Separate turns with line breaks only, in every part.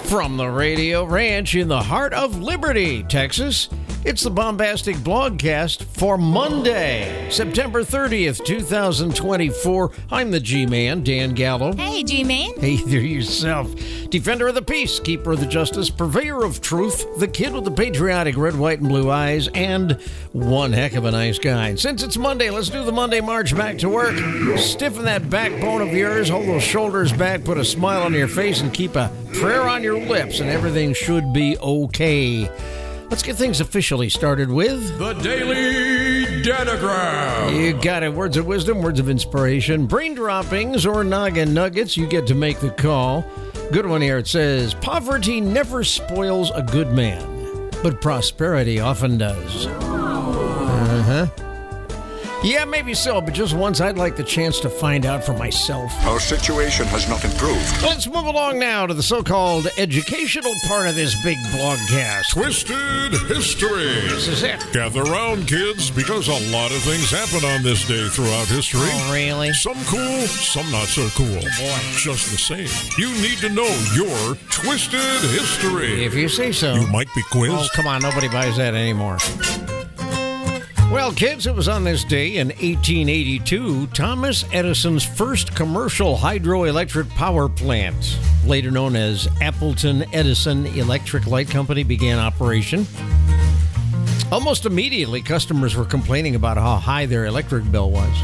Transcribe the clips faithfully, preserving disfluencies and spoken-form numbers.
From the Radio Ranch in the heart of Liberty, Texas, it's the Bombastic Blogcast for Monday, September thirtieth, twenty twenty-four. I'm the G-Man, Dan Gallo.
Hey, G-Man.
Hey there yourself. Defender of the peace, keeper of the justice, purveyor of truth, the kid with the patriotic red, white, and blue eyes, and one heck of a nice guy. And since it's Monday, let's do the Monday march back to work. Stiffen that backbone of yours, hold those shoulders back, put a smile on your face, and keep a prayer on your lips, and everything should be okay. Let's get things officially started with
the Daily Danagram.
You got it. Words of wisdom, words of inspiration, brain droppings, or noggin nuggets. You get to make the call. Good one here. It says, poverty never spoils a good man, but prosperity often does. Uh-huh. Yeah, maybe so, but just once I'd like the chance to find out for myself.
Our situation has not improved.
Let's move along now to the so-called educational part of this big blogcast.
Twisted History.
This is it.
Gather round, kids, because a lot of things happen on this day throughout history.
Oh, really?
Some cool, some not so cool.
Oh, boy.
Just the same, you need to know your Twisted History.
If you say so.
You might be quizzed.
Oh, come on, nobody buys that anymore. Well, kids, it was on this day in eighteen eighty-two, Thomas Edison's first commercial hydroelectric power plant, later known as Appleton Edison Electric Light Company, began operation. Almost immediately, customers were complaining about how high their electric bill was.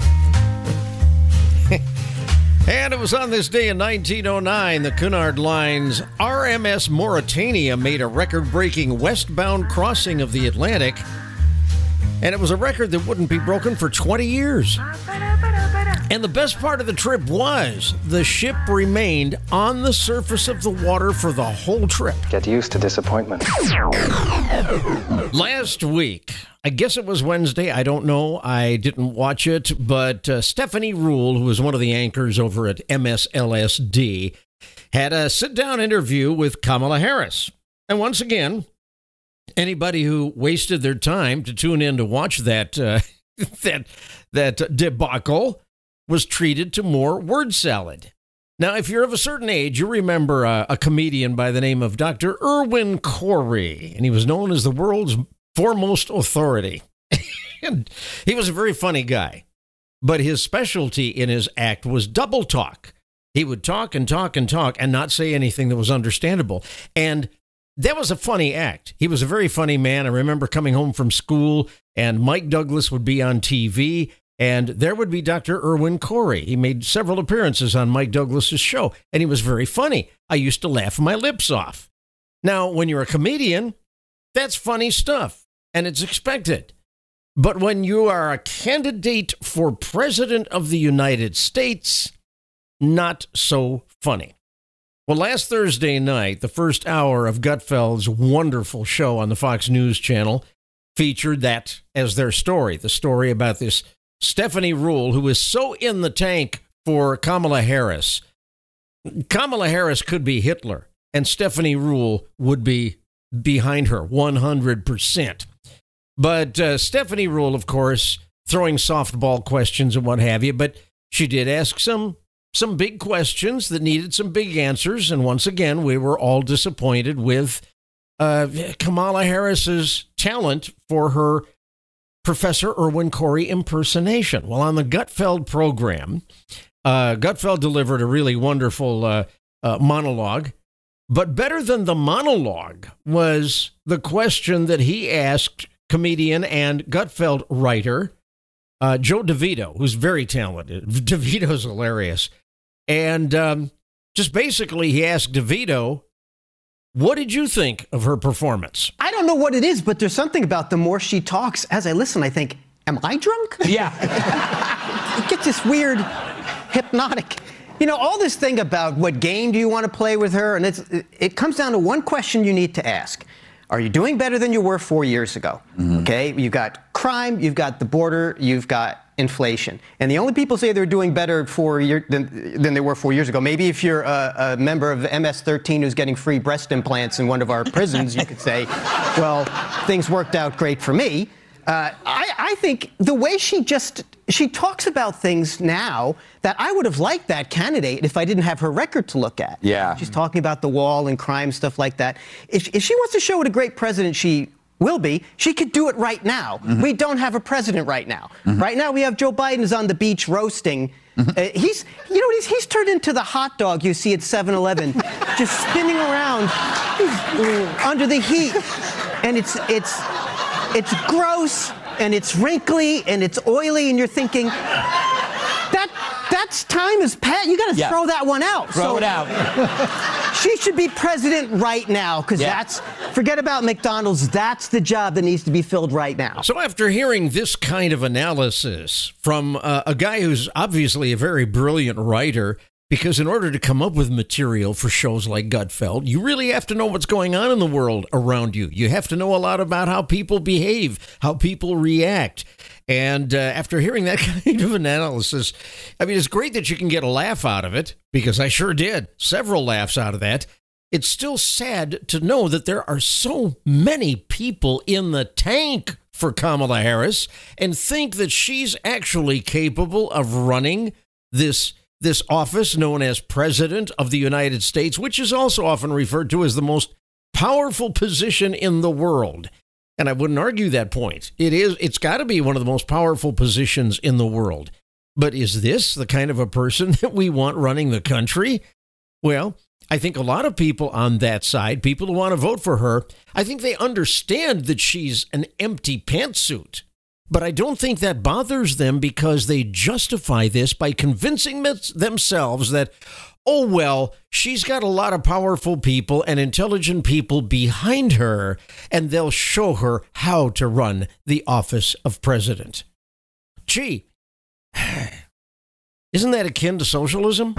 And it was on this day in nineteen oh nine, the Cunard Line's R M S Mauritania made a record-breaking westbound crossing of the Atlantic. And it was a record that wouldn't be broken for twenty years. And the best part of the trip was the ship remained on the surface of the water for the whole trip.
Get used to disappointment.
Last week, I guess it was Wednesday, I don't know, I didn't watch it, but uh, Stephanie Ruhle, who was one of the anchors over at M S L S D, had a sit-down interview with Kamala Harris. And once again, anybody who wasted their time to tune in to watch that uh, that that debacle was treated to more word salad. Now, if you're of a certain age, you remember a, a comedian by the name of Doctor Irwin Corey, and he was known as the world's foremost authority. And he was a very funny guy, but his specialty in his act was double talk. He would talk and talk and talk and not say anything that was understandable. And that was a funny act. He was a very funny man. I remember coming home from school, and Mike Douglas would be on T V, and there would be Doctor Irwin Corey. He made several appearances on Mike Douglas's show, and he was very funny. I used to laugh my lips off. Now, when you're a comedian, that's funny stuff, and it's expected. But when you are a candidate for President of the United States, not so funny. Well, last Thursday night, the first hour of Gutfeld's wonderful show on the Fox News Channel featured that as their story, the story about this Stephanie Ruhle, who is so in the tank for Kamala Harris. Kamala Harris could be Hitler, and Stephanie Ruhle would be behind her one hundred percent. But uh, Stephanie Ruhle, of course, throwing softball questions and what have you, but she did ask some Some big questions that needed some big answers. And once again, we were all disappointed with uh, Kamala Harris's talent for her Professor Irwin Corey impersonation. Well, on the Gutfeld program, uh, Gutfeld delivered a really wonderful uh, uh, monologue. But better than the monologue was the question that he asked comedian and Gutfeld writer uh, Joe DeVito, who's very talented. DeVito's hilarious. And um, just basically, he asked DeVito, what did you think of her performance?
I don't know what it is, but there's something about the more she talks, as I listen, I think, am I drunk?
Yeah.
It gets this weird, hypnotic. You know, all this thing about what game do you want to play with her, and it's, it comes down to one question you need to ask. Are you doing better than you were four years ago? Mm-hmm. Okay, you've got crime, you've got the border, you've got inflation. And the only people say they're doing better four year, than, than they were four years ago. Maybe if you're a, a member of M S thirteen who's getting free breast implants in one of our prisons, you could say, well, things worked out great for me. Uh, I, I think the way she just, she talks about things now that I would have liked that candidate if I didn't have her record to look at.
Yeah.
She's talking about the wall and crime, stuff like that. If, if she wants to show what a great president she will be, she could do it right now. Mm-hmm. We don't have a president right now. Mm-hmm. Right now we have Joe Biden is on the beach roasting. Mm-hmm. Uh, he's, you know, he's, he's turned into the hot dog you see at seven eleven, just spinning around under the heat. And it's, it's, it's gross, and it's wrinkly, and it's oily, and you're thinking, that that's time is past. You got to yeah. throw that one out.
Throw
so,
it out.
She should be president right now, because yeah. that's, forget about McDonald's, that's the job that needs to be filled right now.
So after hearing this kind of analysis from uh, a guy who's obviously a very brilliant writer, because in order to come up with material for shows like Gutfeld, you really have to know what's going on in the world around you. You have to know a lot about how people behave, how people react. And uh, after hearing that kind of analysis, I mean, it's great that you can get a laugh out of it, because I sure did. Several laughs out of that. It's still sad to know that there are so many people in the tank for Kamala Harris and think that she's actually capable of running this this office known as President of the United States, which is also often referred to as the most powerful position in the world. And I wouldn't argue that point. It is, it's got to be one of the most powerful positions in the world. But is this the kind of a person that we want running the country? Well, I think a lot of people on that side, people who want to vote for her, I think they understand that she's an empty pantsuit. But I don't think that bothers them, because they justify this by convincing themselves that, oh, well, she's got a lot of powerful people and intelligent people behind her, and they'll show her how to run the office of president. Gee, isn't that akin to socialism?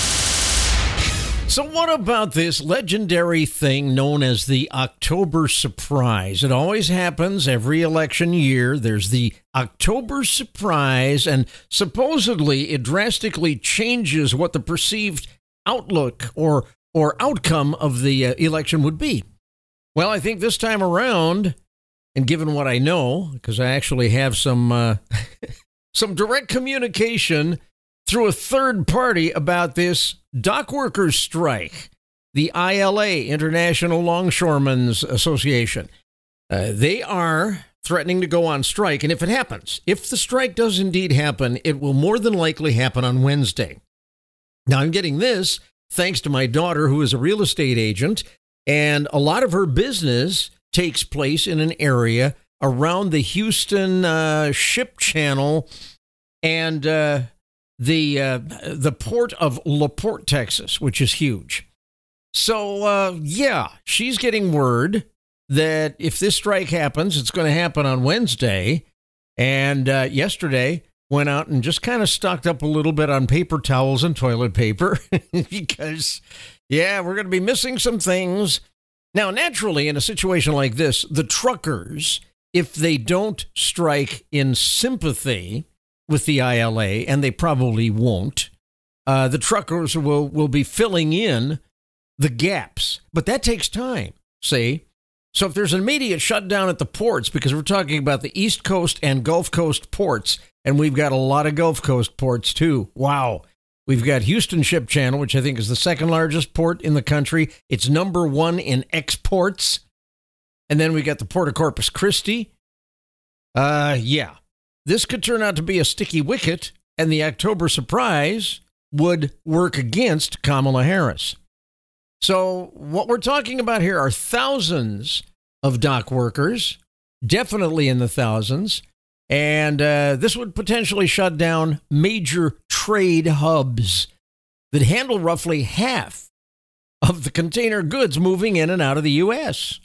So what about this legendary thing known as the October surprise? It always happens every election year. There's the October surprise, and supposedly it drastically changes what the perceived outlook or or outcome of the uh, election would be. Well, I think this time around, and given what I know, because I actually have some uh, some direct communication through a third party about this dock workers strike, the I L A, International Longshoremen's Association. Uh, they are threatening to go on strike, and if it happens, if the strike does indeed happen, it will more than likely happen on Wednesday. Now, I'm getting this thanks to my daughter, who is a real estate agent, and a lot of her business takes place in an area around the Houston uh, Ship Channel and uh, the uh, the port of La Porte, Texas, which is huge. So, uh, yeah, she's getting word that if this strike happens, it's going to happen on Wednesday. And uh, yesterday went out and just kind of stocked up a little bit on paper towels and toilet paper because, yeah, we're going to be missing some things. Now, naturally, in a situation like this, the truckers, if they don't strike in sympathy with the I L A, and they probably won't, uh, the truckers will, will be filling in the gaps. But that takes time, see? So if there's an immediate shutdown at the ports, because we're talking about the East Coast and Gulf Coast ports, and we've got a lot of Gulf Coast ports too. Wow. We've got Houston Ship Channel, which I think is the second largest port in the country. It's number one in exports. And then we got the Port of Corpus Christi. Uh, yeah. This could turn out to be a sticky wicket, and the October surprise would work against Kamala Harris. So what we're talking about here are thousands of dock workers, definitely in the thousands, and uh, this would potentially shut down major trade hubs that handle roughly half of the container goods moving in and out of the U S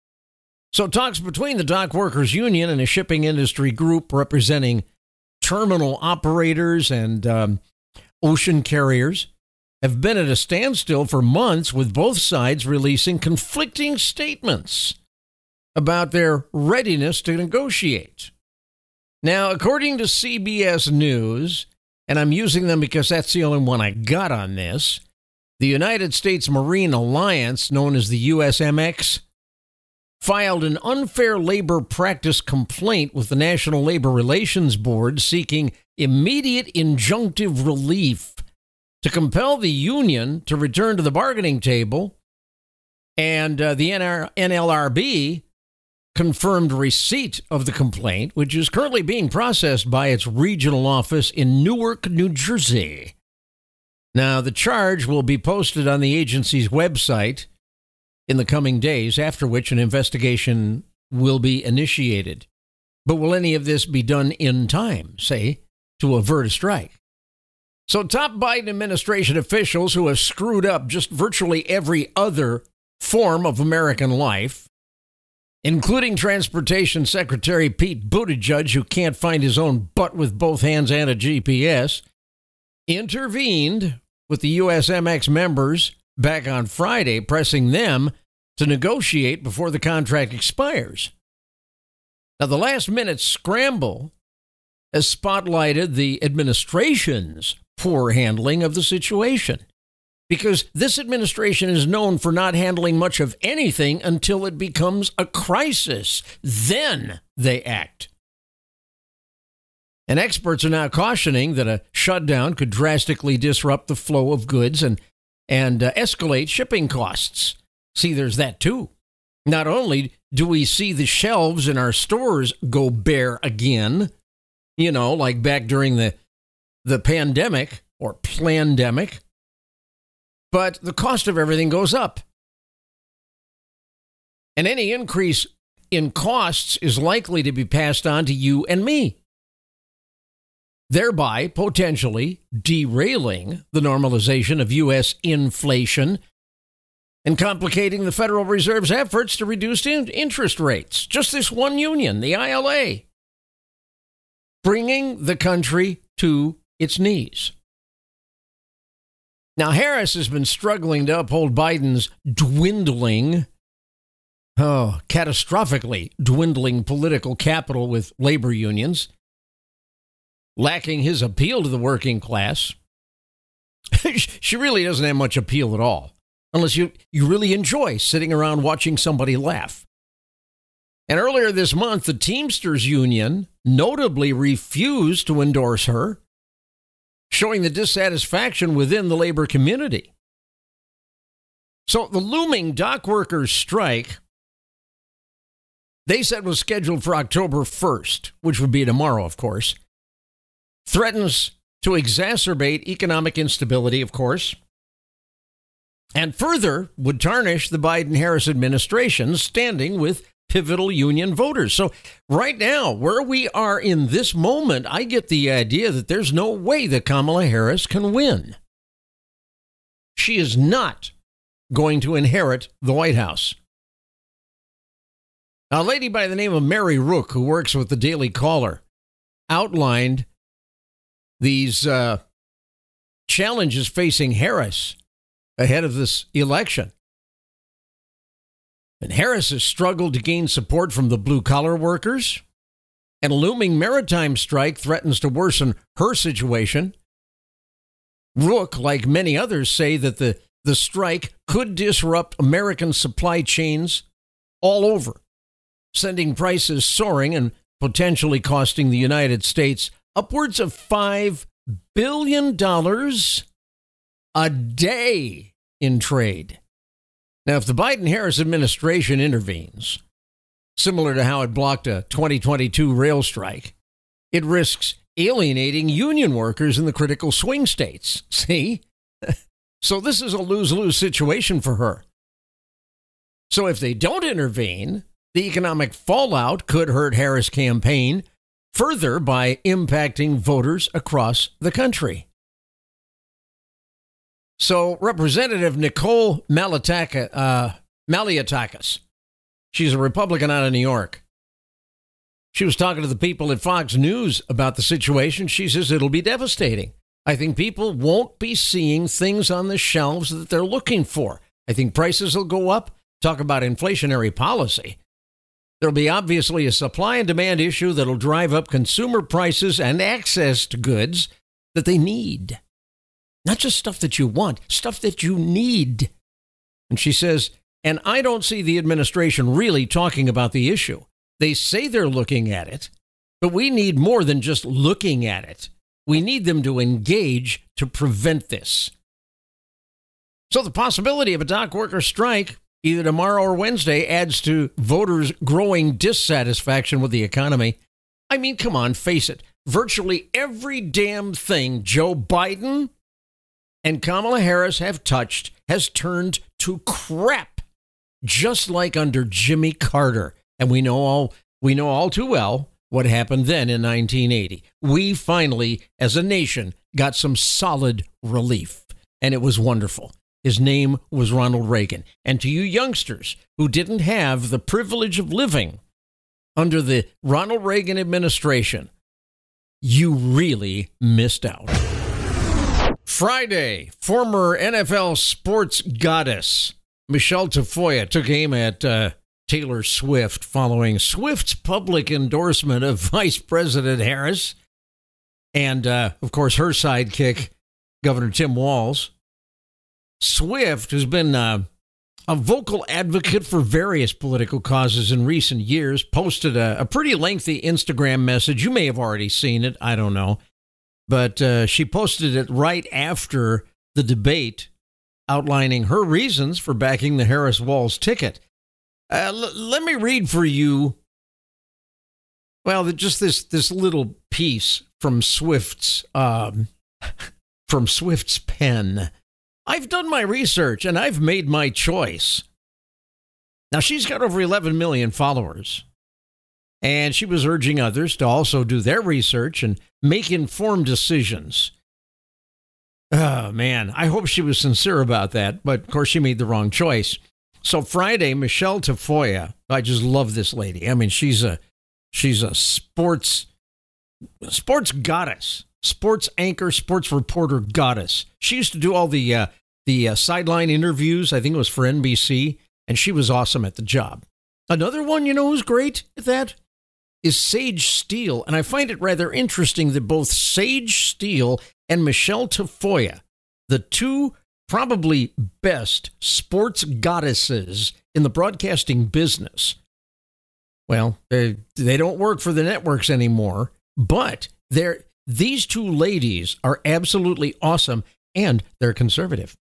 So talks between the Dock Workers Union and a shipping industry group representing terminal operators and um, ocean carriers have been at a standstill for months, with both sides releasing conflicting statements about their readiness to negotiate. Now, according to C B S News, and I'm using them because that's the only one I got on this, the United States Marine Alliance, known as the U S M X, filed an unfair labor practice complaint with the National Labor Relations Board seeking immediate injunctive relief to compel the union to return to the bargaining table. And uh, the N L R B confirmed receipt of the complaint, which is currently being processed by its regional office in Newark, New Jersey. Now, the charge will be posted on the agency's website in the coming days, after which an investigation will be initiated. But will any of this be done in time, say, to avert a strike? So top Biden administration officials who have screwed up just virtually every other form of American life, including Transportation Secretary Pete Buttigieg, who can't find his own butt with both hands and a G P S, intervened with the U S M X members back on Friday, pressing them to negotiate before the contract expires. Now, the last-minute scramble has spotlighted the administration's poor handling of the situation, because this administration is known for not handling much of anything until it becomes a crisis. Then they act. And experts are now cautioning that a shutdown could drastically disrupt the flow of goods and, and uh, escalate shipping costs. See, there's that too. Not only do we see the shelves in our stores go bare again, you know, like back during the, the pandemic or plandemic, but the cost of everything goes up. And any increase in costs is likely to be passed on to you and me, thereby potentially derailing the normalization of U S inflation and complicating the Federal Reserve's efforts to reduce in- interest rates. Just this one union, the I L A, bringing the country to its knees. Now, Harris has been struggling to uphold Biden's dwindling, oh, catastrophically dwindling political capital with labor unions, lacking his appeal to the working class. She really doesn't have much appeal at all, unless you, you really enjoy sitting around watching somebody laugh. And earlier this month, the Teamsters Union notably refused to endorse her, showing the dissatisfaction within the labor community. So the looming dock workers strike, they said was scheduled for October first, which would be tomorrow, of course, threatens to exacerbate economic instability, of course, and further would tarnish the Biden-Harris administration's standing with pivotal union voters. So right now, where we are in this moment, I get the idea that there's no way that Kamala Harris can win. She is not going to inherit the White House. A lady by the name of Mary Rook, who works with the Daily Caller, outlined these uh, challenges facing Harris ahead of this election. And Harris has struggled to gain support from the blue-collar workers, and a looming maritime strike threatens to worsen her situation. Rook, like many others, say that the, the strike could disrupt American supply chains all over, sending prices soaring and potentially costing the United States upwards of five billion dollars a day in trade. Now, if the Biden-Harris administration intervenes, similar to how it blocked a twenty twenty-two rail strike, it risks alienating union workers in the critical swing states. See? So this is a lose-lose situation for her. So if they don't intervene, the economic fallout could hurt Harris' campaign further by impacting voters across the country. So Representative Nicole Malliotakis, uh, Malliotakis, she's a Republican out of New York. She was talking to the people at Fox News about the situation. She says it'll be devastating. I think people won't be seeing things on the shelves that they're looking for. I think prices will go up. Talk about inflationary policy. There'll be obviously a supply and demand issue that'll drive up consumer prices and access to goods that they need. Not just stuff that you want, stuff that you need. And she says And I don't see the administration really talking about the issue. They say they're looking at it, but we need more than just looking at it. We need them to engage to prevent this. So the possibility of a dock worker strike either tomorrow or Wednesday adds to voters' growing dissatisfaction with the economy. I mean, come on, face it. Virtually every damn thing Joe Biden and Kamala Harris have touched has turned to crap, just like under Jimmy Carter. And we know all we know all too well what happened then in nineteen eighty. We finally, as a nation, got some solid relief, and it was wonderful. His name was Ronald Reagan. And to you youngsters who didn't have the privilege of living under the Ronald Reagan administration, you really missed out. Friday, former N F L sports goddess Michelle Tafoya took aim at uh, Taylor Swift following Swift's public endorsement of Vice President Harris and, uh, of course, her sidekick, Governor Tim Walz. Swift, who's been uh, a vocal advocate for various political causes in recent years, posted a, a pretty lengthy Instagram message. You may have already seen it. I don't know. But uh, she posted it right after the debate, outlining her reasons for backing the Harris-Walz ticket. Uh, l- let me read for you, well, just this this little piece from Swift's um, from Swift's pen. I've done my research and I've made my choice. Now, she's got over eleven million followers, and she was urging others to also do their research and make informed decisions. Oh, man, I hope she was sincere about that, but of course she made the wrong choice. So Friday, Michelle Tafoya, I just love this lady. I mean, she's a she's a sports sports goddess. Sports anchor, sports reporter goddess. She used to do all the uh, the uh, sideline interviews. I think it was for N B C, and she was awesome at the job. Another one, you know who's great at that, is Sage Steele. And I find it rather interesting that both Sage Steele and Michelle Tafoya, the two probably best sports goddesses in the broadcasting business, well, they, they don't work for the networks anymore, but they're these two ladies are absolutely awesome, and they're conservative.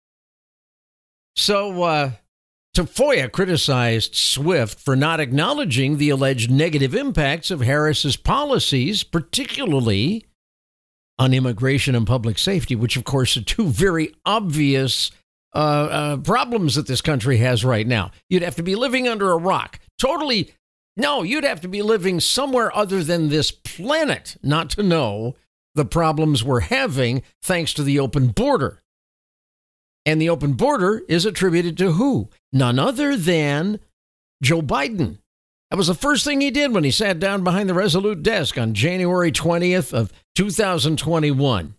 So, uh, Tafoya criticized Swift for not acknowledging the alleged negative impacts of Harris's policies, particularly on immigration and public safety, which, of course, are two very obvious uh, uh, problems that this country has right now. You'd have to be living under a rock. Totally, no, you'd have to be living somewhere other than this planet not to know the problems we're having thanks to the open border. And the open border is attributed to who? None other than Joe Biden. That was the first thing he did when he sat down behind the Resolute desk on January twentieth of two thousand twenty-one.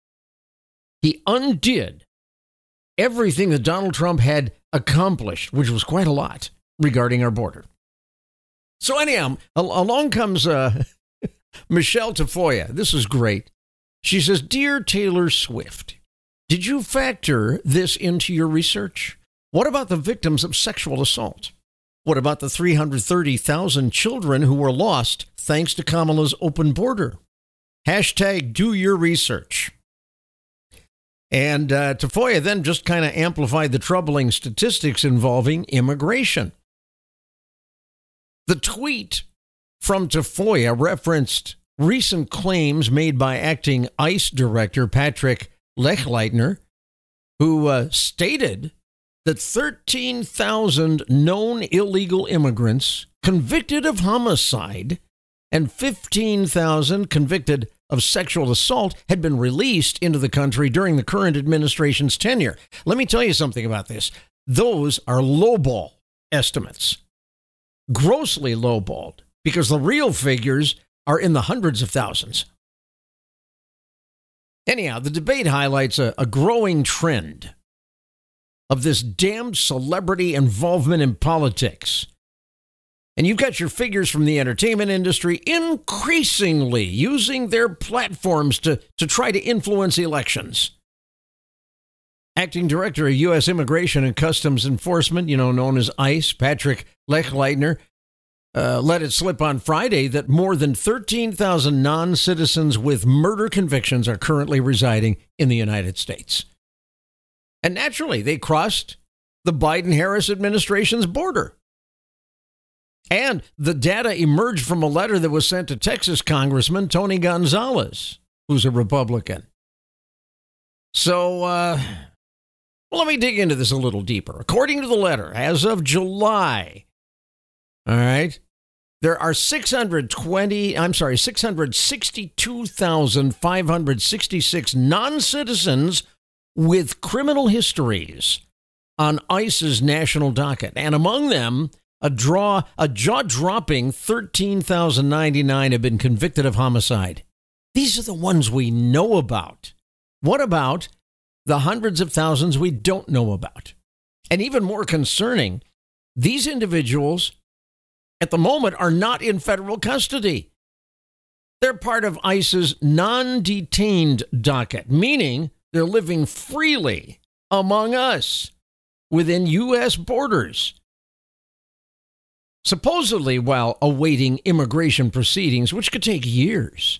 He undid everything that Donald Trump had accomplished, which was quite a lot, regarding our border. So anyhow, along comes uh, Michelle Tafoya. This is great. She says, "Dear Taylor Swift, did you factor this into your research? What about the victims of sexual assault? What about the three hundred thirty thousand children who were lost thanks to Kamala's open border? Hashtag do your research." And uh, Tafoya then just kind of amplified the troubling statistics involving immigration. The tweet from Tafoya referenced recent claims made by acting ICE Director Patrick Lechleitner, who uh, stated that thirteen thousand known illegal immigrants convicted of homicide and fifteen thousand convicted of sexual assault had been released into the country during the current administration's tenure. Let me tell you something about this. Those are lowball estimates, grossly lowballed, because the real figures are in the hundreds of thousands. Anyhow, the debate highlights a, a growing trend of this damned celebrity involvement in politics. And you've got your figures from the entertainment industry increasingly using their platforms to, to try to influence elections. Acting Director of U S Immigration and Customs Enforcement, you know, known as ICE, Patrick Lechleitner, uh, let it slip on Friday that more than thirteen thousand non-citizens with murder convictions are currently residing in the United States. And naturally, they crossed the Biden-Harris administration's border. And the data emerged from a letter that was sent to Texas Congressman Tony Gonzalez, who's a Republican. So, uh, well, let me dig into this a little deeper. According to the letter, as of July, all right, there are six hundred twenty, I'm sorry, six hundred sixty-two thousand five hundred sixty-six non-citizens with criminal histories on ICE's national docket. And among them, a draw, a jaw-dropping thirteen thousand ninety-nine have been convicted of homicide. These are the ones we know about. What about the hundreds of thousands we don't know about? And even more concerning, these individuals at the moment are not in federal custody. They're part of ICE's non-detained docket, meaning they're living freely among us within U S borders, supposedly while awaiting immigration proceedings, which could take years.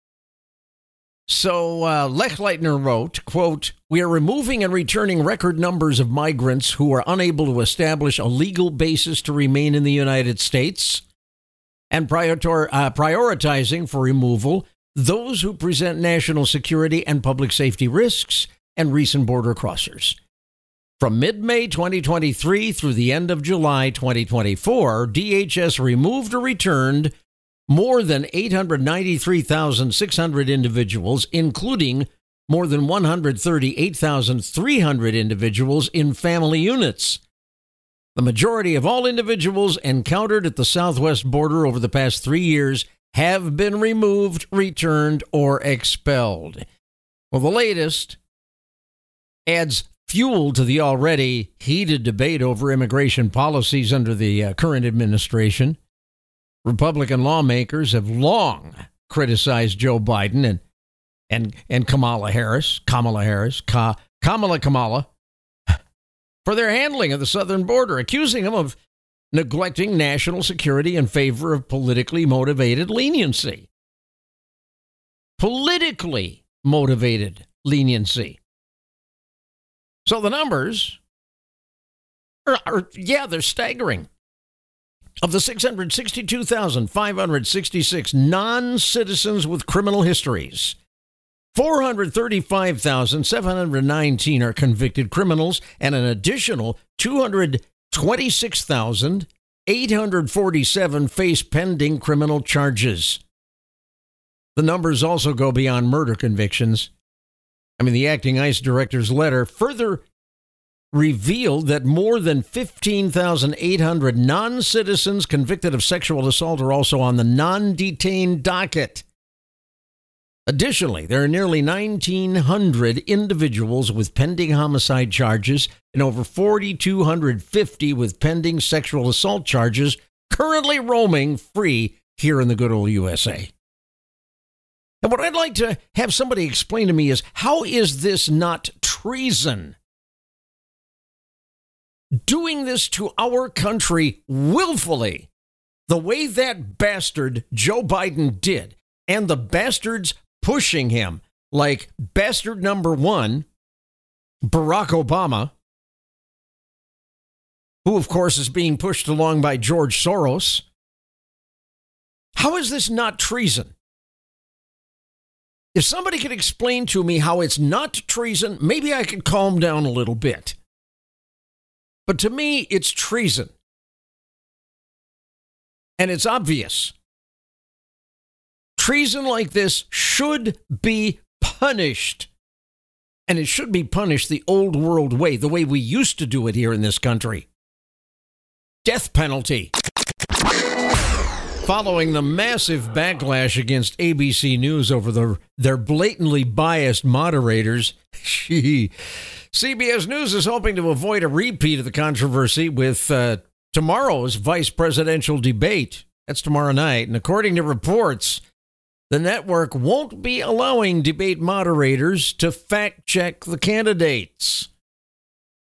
So uh, Lechleitner wrote, quote, "We are removing and returning record numbers of migrants who are unable to establish a legal basis to remain in the United States and prior- uh, prioritizing for removal those who present national security and public safety risks and recent border crossers. From mid-May twenty twenty-three through the end of July twenty twenty-four, D H S removed or returned more than eight hundred ninety-three thousand six hundred individuals, including more than one hundred thirty-eight thousand three hundred individuals in family units. The majority of all individuals encountered at the southwest border over the past three years have been removed, returned, or expelled." Well, the latest adds fuel to the already heated debate over immigration policies under the uh, current administration. Republican lawmakers have long criticized Joe Biden and and and Kamala Harris, Kamala Harris, Ka, Kamala Kamala, for their handling of the southern border, accusing them of neglecting national security in favor of politically motivated leniency. Politically motivated leniency. So the numbers are, are yeah, they're staggering. Of the six hundred sixty-two thousand five hundred sixty-six non-citizens with criminal histories, four hundred thirty-five thousand seven hundred nineteen are convicted criminals, and an additional two hundred twenty-six thousand eight hundred forty-seven face pending criminal charges. The numbers also go beyond murder convictions. I mean, the acting ICE director's letter further revealed that more than fifteen thousand eight hundred non-citizens convicted of sexual assault are also on the non-detained docket. Additionally, there are nearly nineteen hundred individuals with pending homicide charges and over four thousand two hundred fifty with pending sexual assault charges currently roaming free here in the good old U S A. And what I'd like to have somebody explain to me is, how is this not treason? Doing this to our country willfully, the way that bastard Joe Biden did, and the bastards pushing him, like bastard number one, Barack Obama, who, of course, is being pushed along by George Soros. How is this not treason? If somebody could explain to me how it's not treason, maybe I could calm down a little bit. But to me, it's treason. And it's obvious. Treason like this should be punished. And it should be punished the old world way, the way we used to do it here in this country. Death penalty. Following the massive backlash against A B C News over the, their blatantly biased moderators, she, C B S News is hoping to avoid a repeat of the controversy with uh, tomorrow's vice presidential debate. That's tomorrow night. And according to reports, the network won't be allowing debate moderators to fact-check the candidates.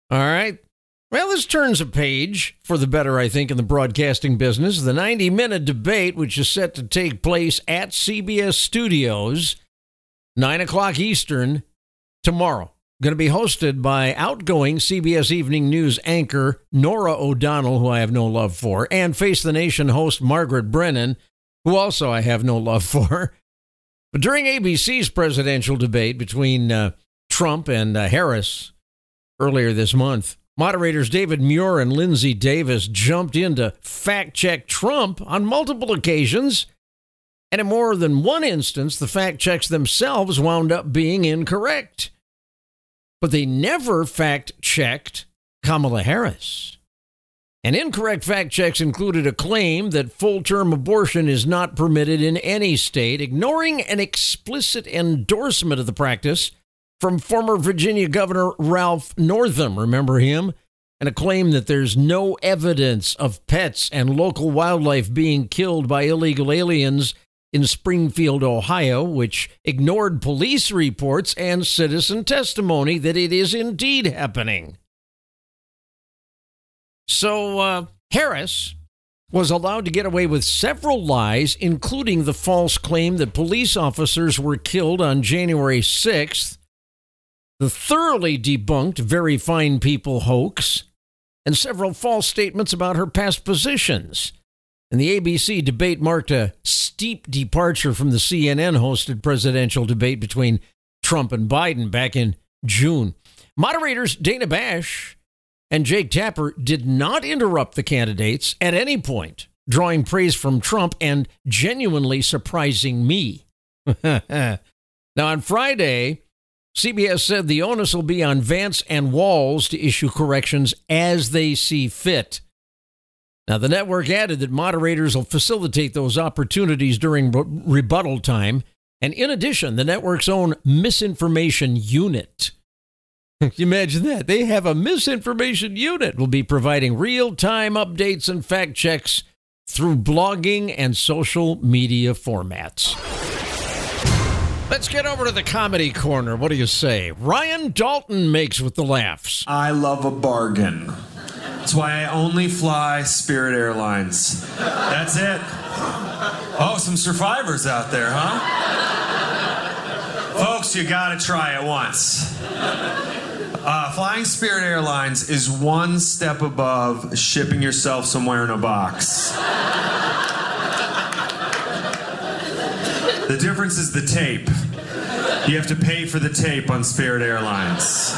All right. Well, this turns a page for the better, I think, in the broadcasting business. The ninety-minute debate, which is set to take place at C B S Studios, nine o'clock Eastern, tomorrow. Going to be hosted by outgoing C B S Evening News anchor Norah O'Donnell, who I have no love for, and Face the Nation host Margaret Brennan, who also I have no love for. But during A B C's presidential debate between uh, Trump and uh, Harris earlier this month, moderators David Muir and Lindsay Davis jumped in to fact-check Trump on multiple occasions, and in more than one instance, the fact-checks themselves wound up being incorrect. But they never fact-checked Kamala Harris. And incorrect fact-checks included a claim that full-term abortion is not permitted in any state, ignoring an explicit endorsement of the practice from former Virginia Governor Ralph Northam, remember him? And a claim that there's no evidence of pets and local wildlife being killed by illegal aliens in Springfield, Ohio, which ignored police reports and citizen testimony that it is indeed happening. So uh, Harris was allowed to get away with several lies, including the false claim that police officers were killed on January sixth, the thoroughly debunked Very Fine People hoax, and several false statements about her past positions. And the A B C debate marked a steep departure from the C N N-hosted presidential debate between Trump and Biden back in June. Moderators Dana Bash and Jake Tapper did not interrupt the candidates at any point, drawing praise from Trump and genuinely surprising me. Now, on Friday, C B S said the onus will be on Vance and Walz to issue corrections as they see fit. Now, the network added that moderators will facilitate those opportunities during re- rebuttal time. And in addition, the network's own misinformation unit. Can you imagine that? They have a misinformation unit will be providing real-time updates and fact checks through blogging and social media formats. Let's get over to the comedy corner. What do you say? Ryan Dalton makes with the laughs.
I love a bargain. That's why I only fly Spirit Airlines. That's it. Oh, some survivors out there, huh? Folks, you gotta try it once. Uh, flying Spirit Airlines is one step above shipping yourself somewhere in a box. The difference is the tape. You have to pay for the tape on Spirit Airlines.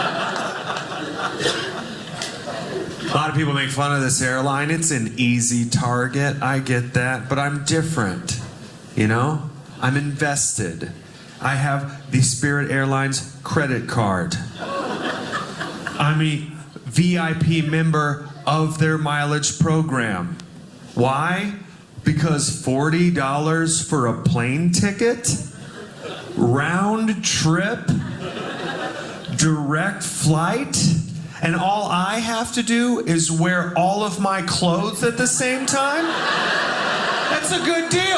A lot of people make fun of this airline. It's an easy target. I get that. But I'm different. You know? I'm invested. I have the Spirit Airlines credit card. I'm a V I P member of their mileage program. Why? Because forty dollars for a plane ticket? Round trip? Direct flight? And all I have to do is wear all of my clothes at the same time? That's a good deal.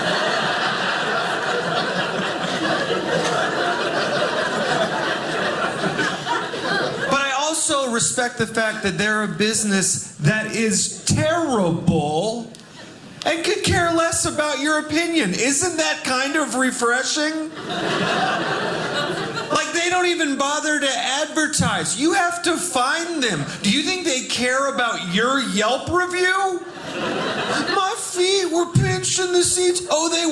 But I also respect the fact that they're a business that is terrible and could care less about your opinion. Isn't that kind of refreshing? Like, they don't even bother to advertise. You have to find them. Do you think they care about your Yelp review? My feet were pinched in the seats. Oh, they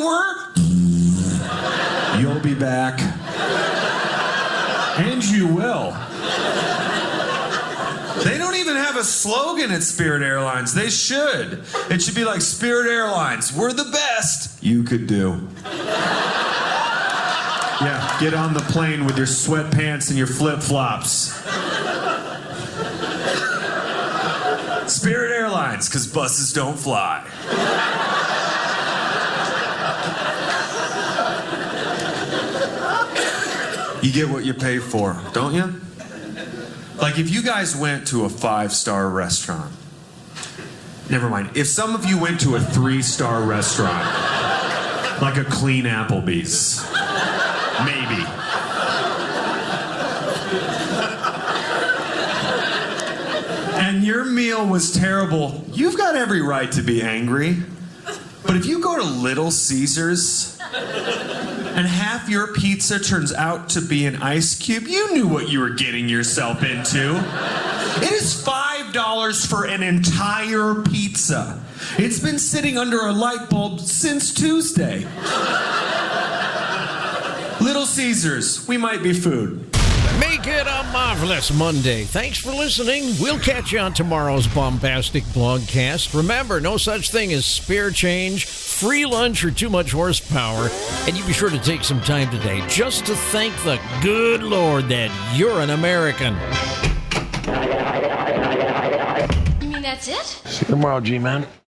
were? You'll be back. And you will. They don't even have a slogan at Spirit Airlines. They should. It should be like, Spirit Airlines, we're the best you could do. Yeah, get on the plane with your sweatpants and your flip-flops. Spirit Airlines, because buses don't fly. You get what you pay for, don't you? Like, if you guys went to a five-star restaurant, never mind, if some of you went to a three-star restaurant, like a clean Applebee's, maybe. and your meal was terrible, you've got every right to be angry. But if you go to Little Caesars and half your pizza turns out to be an ice cube, you knew what you were getting yourself into. It is five dollars for an entire pizza. It's been sitting under a light bulb since Tuesday. Little Caesars, we might be food.
Make it a marvelous Monday. Thanks for listening. We'll catch you on tomorrow's bombastic blogcast. Remember, no such thing as spare change, free lunch, or too much horsepower. And you be sure to take some time today just to thank the good Lord that you're an American.
You mean that's it?
See you tomorrow, G-Man.